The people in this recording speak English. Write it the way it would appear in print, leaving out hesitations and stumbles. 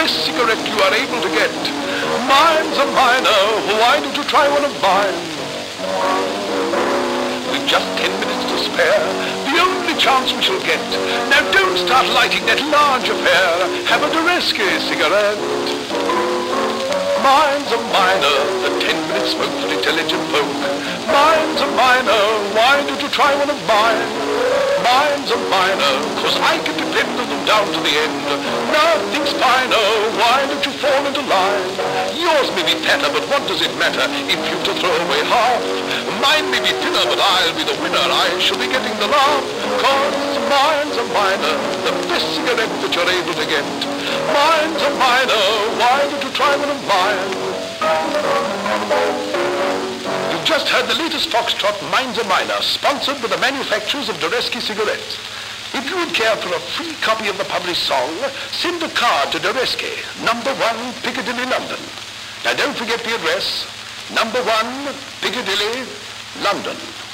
best cigarette you are able to get. Mine's a minor, why don't you try one of mine? With just 10 minutes to spare, the only chance we shall get. Now don't start lighting that large affair. Have a Dureski cigarette. Mine's a minor, the 10-minute smoke for intelligent folk. Mine's a minor, why don't you try one of mine? Mine's a minor, 'cause I can depend on them down to the end. Nothing's finer, why don't you fall into line? Yours may be fatter, but what does it matter if you to throw away half? Mine may be thinner, but I'll be the winner. I shall be getting the laugh. 'Cause mine's a minor, the best cigarette that you're able to get. Mine's a minor, why don't you try one of mine? You've just heard the latest Foxtrot, Mine's a Minor, sponsored by the manufacturers of Dureski cigarettes. If you would care for a free copy of the published song, send a card to Dureski, number 1, Piccadilly, London. Now don't forget the address, number 1, Piccadilly, London.